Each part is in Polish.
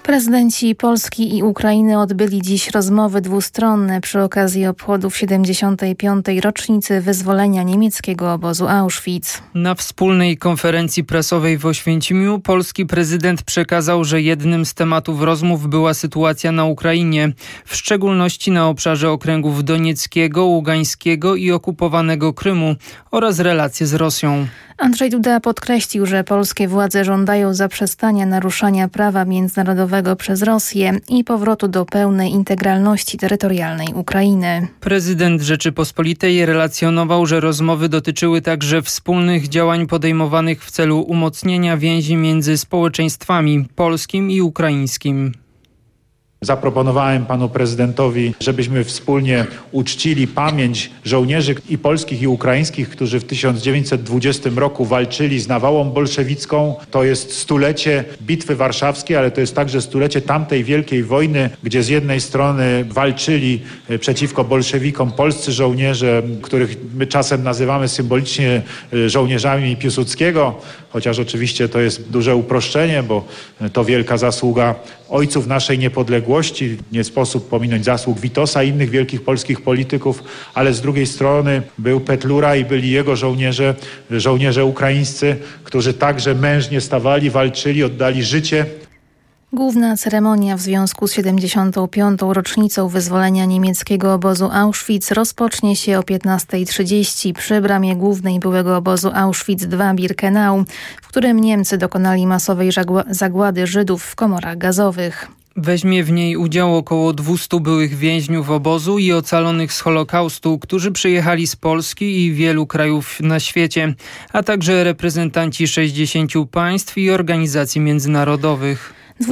Prezydenci Polski i Ukrainy odbyli dziś rozmowy dwustronne przy okazji obchodów 75. rocznicy wyzwolenia niemieckiego obozu Auschwitz. Na wspólnej konferencji prasowej w Oświęcimiu polski prezydent przekazał, że jednym z tematów rozmów była sytuacja na Ukrainie, w szczególności na obszarze okręgów donieckiego, ługańskiego i okupowanego Krymu oraz relacje z Rosją. Andrzej Duda podkreślił, że polskie władze żądają zaprzestania naruszania prawa międzynarodowego przez Rosję i powrotu do pełnej integralności terytorialnej Ukrainy. Prezydent Rzeczypospolitej relacjonował, że rozmowy dotyczyły także wspólnych działań podejmowanych w celu umocnienia więzi między społeczeństwami polskim i ukraińskim. Zaproponowałem panu prezydentowi, żebyśmy wspólnie uczcili pamięć żołnierzy i polskich, i ukraińskich, którzy w 1920 roku walczyli z nawałą bolszewicką. To jest stulecie Bitwy Warszawskiej, ale to jest także stulecie tamtej wielkiej wojny, gdzie z jednej strony walczyli przeciwko bolszewikom polscy żołnierze, których my czasem nazywamy symbolicznie żołnierzami Piłsudskiego, chociaż oczywiście to jest duże uproszczenie, bo to wielka zasługa ojców naszej niepodległości. Nie sposób pominąć zasług Witosa i innych wielkich polskich polityków, ale z drugiej strony był Petlura i byli jego żołnierze ukraińscy, którzy także mężnie stawali, walczyli, oddali życie. Główna ceremonia w związku z 75. rocznicą wyzwolenia niemieckiego obozu Auschwitz rozpocznie się o 15:30 przy bramie głównej byłego obozu Auschwitz-II Birkenau, w którym Niemcy dokonali masowej zagłady Żydów w komorach gazowych. Weźmie w niej udział około 200 byłych więźniów obozu i ocalonych z Holokaustu, którzy przyjechali z Polski i wielu krajów na świecie, a także reprezentanci 60 państw i organizacji międzynarodowych.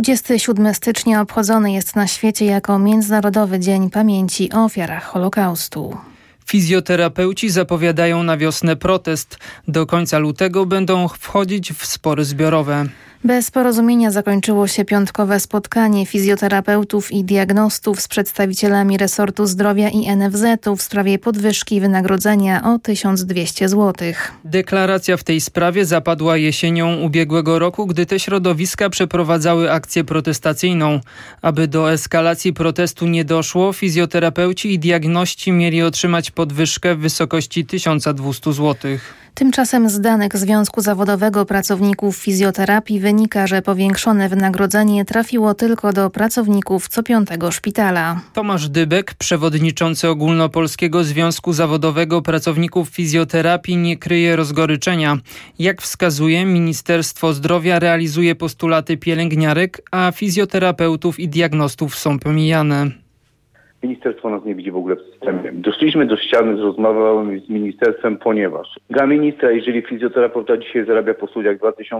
27 stycznia obchodzony jest na świecie jako Międzynarodowy Dzień Pamięci o Ofiarach Holokaustu. Fizjoterapeuci zapowiadają na wiosnę protest. Do końca lutego będą wchodzić w spory zbiorowe. Bez porozumienia zakończyło się piątkowe spotkanie fizjoterapeutów i diagnostów z przedstawicielami resortu zdrowia i NFZ-u w sprawie podwyżki wynagrodzenia o 1200 zł. Deklaracja w tej sprawie zapadła jesienią ubiegłego roku, gdy te środowiska przeprowadzały akcję protestacyjną. Aby do eskalacji protestu nie doszło, fizjoterapeuci i diagności mieli otrzymać podwyżkę w wysokości 1200 zł. Tymczasem z danych Związku Zawodowego Pracowników Fizjoterapii wynika, że powiększone wynagrodzenie trafiło tylko do pracowników co 5. szpitala. Tomasz Dybek, przewodniczący Ogólnopolskiego Związku Zawodowego Pracowników Fizjoterapii, nie kryje rozgoryczenia. Jak wskazuje, Ministerstwo Zdrowia realizuje postulaty pielęgniarek, a fizjoterapeutów i diagnostów są pomijane. Ministerstwo nas nie widzi w ogóle w systemie. Doszliśmy do ściany z rozmową z ministerstwem, ponieważ dla ministra, jeżeli fizjoterapeuta dzisiaj zarabia po studiach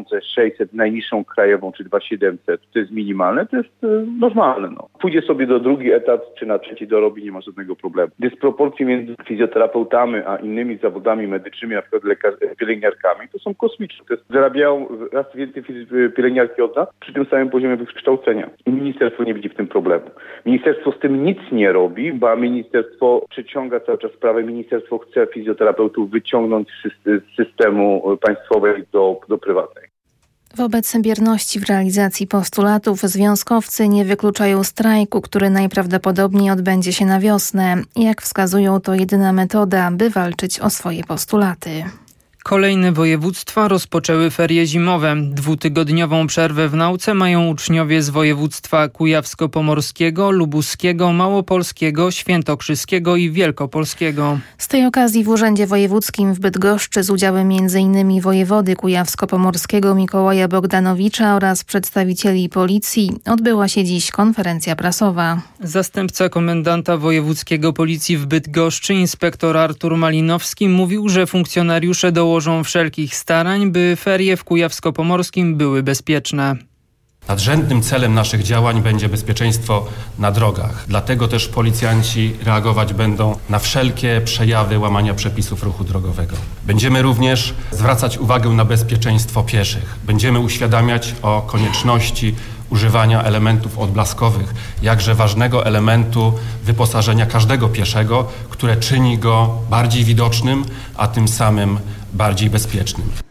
2600, najniższą krajową, czy 2700, to jest minimalne, to jest normalne. Pójdzie sobie do drugi etat, czy na trzeci dorobi, nie ma żadnego problemu. Dysproporcje między fizjoterapeutami a innymi zawodami medycznymi, na przykład pielęgniarkami, to są kosmiczne. To jest, zarabiają raz więcej pielęgniarki od nas przy tym samym poziomie wykształcenia. I ministerstwo nie widzi w tym problemu. Ministerstwo z tym nic nie robi, bo ministerstwo przeciąga cały czas sprawę. Ministerstwo chce fizjoterapeutów wyciągnąć z systemu państwowego do prywatnej. Wobec bierności w realizacji postulatów związkowcy nie wykluczają strajku, który najprawdopodobniej odbędzie się na wiosnę. Jak wskazują, to jedyna metoda, by walczyć o swoje postulaty. Kolejne województwa rozpoczęły ferie zimowe. 2-tygodniową przerwę w nauce mają uczniowie z województwa kujawsko-pomorskiego, lubuskiego, małopolskiego, świętokrzyskiego i wielkopolskiego. Z tej okazji w Urzędzie Wojewódzkim w Bydgoszczy z udziałem m.in. wojewody kujawsko-pomorskiego Mikołaja Bogdanowicza oraz przedstawicieli policji odbyła się dziś konferencja prasowa. Zastępca komendanta wojewódzkiego policji w Bydgoszczy, inspektor Artur Malinowski, mówił, że funkcjonariusze dołożą wszelkich starań, by ferie w Kujawsko-Pomorskim były bezpieczne. Nadrzędnym celem naszych działań będzie bezpieczeństwo na drogach. Dlatego też policjanci reagować będą na wszelkie przejawy łamania przepisów ruchu drogowego. Będziemy również zwracać uwagę na bezpieczeństwo pieszych. Będziemy uświadamiać o konieczności używania elementów odblaskowych, jakże ważnego elementu wyposażenia każdego pieszego, które czyni go bardziej widocznym, a tym samym bardziej bezpiecznym.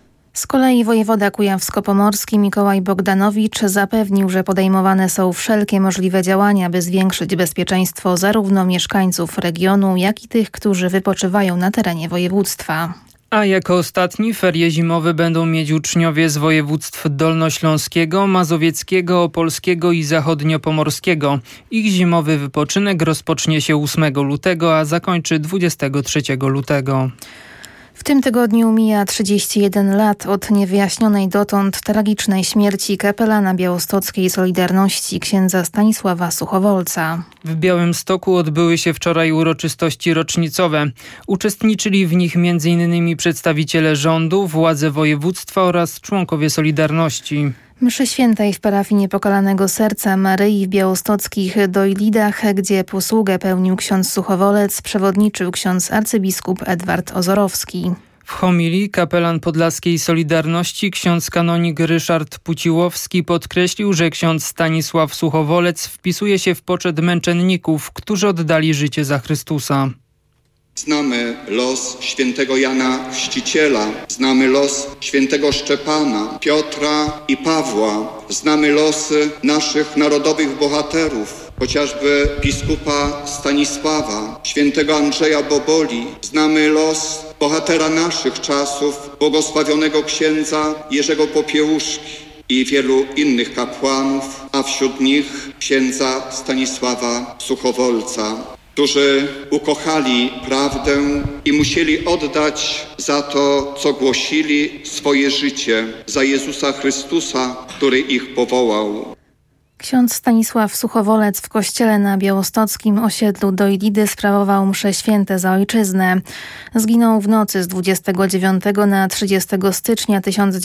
Z kolei wojewoda kujawsko-pomorski Mikołaj Bogdanowicz zapewnił, że podejmowane są wszelkie możliwe działania, by zwiększyć bezpieczeństwo zarówno mieszkańców regionu, jak i tych, którzy wypoczywają na terenie województwa. A jako ostatni ferie zimowe będą mieć uczniowie z województw dolnośląskiego, mazowieckiego, opolskiego i zachodniopomorskiego. Ich zimowy wypoczynek rozpocznie się 8 lutego, a zakończy 23 lutego. W tym tygodniu mija 31 lat od niewyjaśnionej dotąd tragicznej śmierci kapelana białostockiej Solidarności księdza Stanisława Suchowolca. W Białymstoku odbyły się wczoraj uroczystości rocznicowe. Uczestniczyli w nich m.in. przedstawiciele rządu, władze województwa oraz członkowie Solidarności. Mszy świętej w parafii Niepokalanego Serca Maryi w białostockich Dojlidach, gdzie posługę pełnił ksiądz Suchowolec, przewodniczył ksiądz arcybiskup Edward Ozorowski. W homilii kapelan podlaskiej Solidarności ksiądz kanonik Ryszard Puciłowski podkreślił, że ksiądz Stanisław Suchowolec wpisuje się w poczet męczenników, którzy oddali życie za Chrystusa. Znamy los świętego Jana Chrzciciela, znamy los świętego Szczepana, Piotra i Pawła, znamy losy naszych narodowych bohaterów, chociażby biskupa Stanisława, świętego Andrzeja Boboli, znamy los bohatera naszych czasów, błogosławionego księdza Jerzego Popiełuszki i wielu innych kapłanów, a wśród nich księdza Stanisława Suchowolca, którzy ukochali prawdę i musieli oddać za to, co głosili, swoje życie, za Jezusa Chrystusa, który ich powołał. Ksiądz Stanisław Suchowolec w kościele na białostockim osiedlu Dojlidy sprawował msze święte za ojczyznę. Zginął w nocy z 29 na 30 stycznia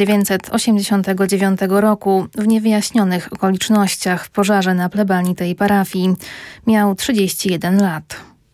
1989 roku w niewyjaśnionych okolicznościach w pożarze na plebanii tej parafii. Miał 31 lat.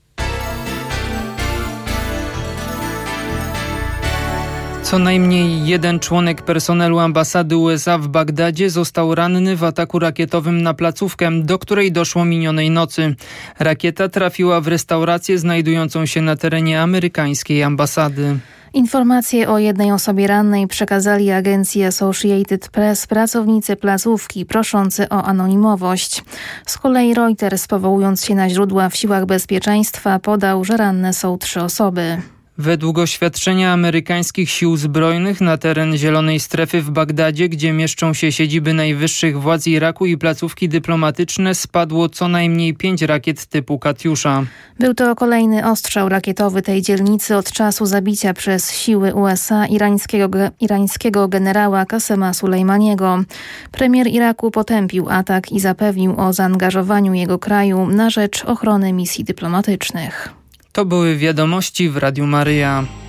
Co najmniej jeden członek personelu ambasady USA w Bagdadzie został ranny w ataku rakietowym na placówkę, do której doszło minionej nocy. Rakieta trafiła w restaurację znajdującą się na terenie amerykańskiej ambasady. Informacje o jednej osobie rannej przekazali agencji Associated Press pracownicy placówki proszący o anonimowość. Z kolei Reuters, powołując się na źródła w siłach bezpieczeństwa, podał, że ranne są 3 osoby. Według oświadczenia amerykańskich sił zbrojnych na teren Zielonej Strefy w Bagdadzie, gdzie mieszczą się siedziby najwyższych władz Iraku i placówki dyplomatyczne, spadło co najmniej 5 rakiet typu Katiusza. Był to kolejny ostrzał rakietowy tej dzielnicy od czasu zabicia przez siły USA irańskiego generała Kasema Sulejmaniego. Premier Iraku potępił atak i zapewnił o zaangażowaniu jego kraju na rzecz ochrony misji dyplomatycznych. To były wiadomości w Radiu Maryja.